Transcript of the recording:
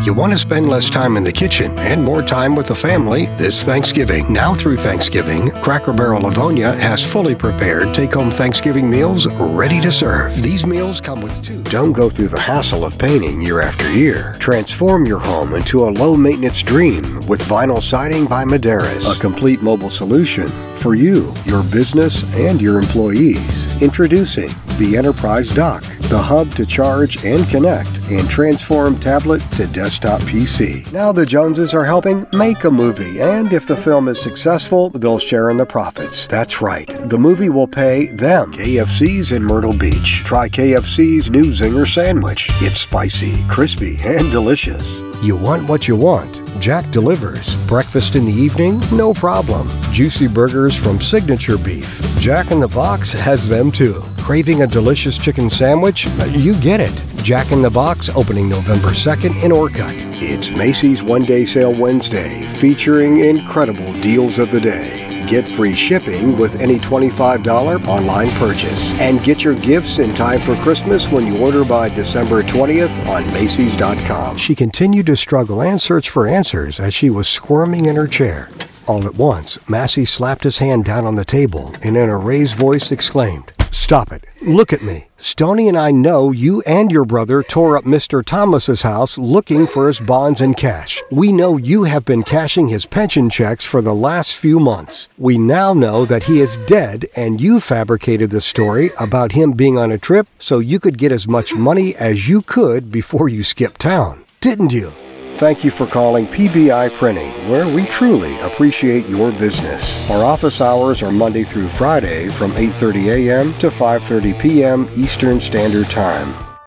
You want to spend less time in the kitchen and more time with the family this Thanksgiving. Now through Thanksgiving, Cracker Barrel Livonia has fully prepared take-home Thanksgiving meals ready to serve. These meals come with two. Don't go through the hassle of painting year after year. Transform your home into a low-maintenance dream with vinyl siding by Medeiros, a complete mobile solution for you, your business, and your employees. Introducing the Enterprise Dock, the hub to charge and connect and transform tablet to desktop PC. Now the Joneses are helping make a movie, and if the film is successful, they'll share in the profits. That's right, the movie will pay them. KFC's in Myrtle Beach. Try KFC's new Zinger sandwich. It's spicy, crispy, and delicious. You want what you want. Jack delivers. Breakfast in the evening? No problem. Juicy burgers from Signature Beef. Jack in the Box has them too. Craving a delicious chicken sandwich? You get it. Jack in the Box opening November 2nd in Orcutt. It's Macy's One Day Sale Wednesday, featuring incredible deals of the day. Get free shipping with any $25 online purchase. And get your gifts in time for Christmas when you order by December 20th on Macys.com. She continued to struggle and search for answers as she was squirming in her chair. All at once, Massey slapped his hand down on the table and in a raised voice exclaimed, "Stop it. Look at me. Stoney and I know you and your brother tore up Mr. Thomas's house looking for his bonds and cash. We know you have been cashing his pension checks for the last few months. We now know that he is dead, and you fabricated the story about him being on a trip so you could get as much money as you could before you skipped town. Didn't you?" Thank you for calling PBI Printing, where we truly appreciate your business. Our office hours are Monday through Friday from 8:30 a.m. to 5:30 p.m. Eastern Standard Time.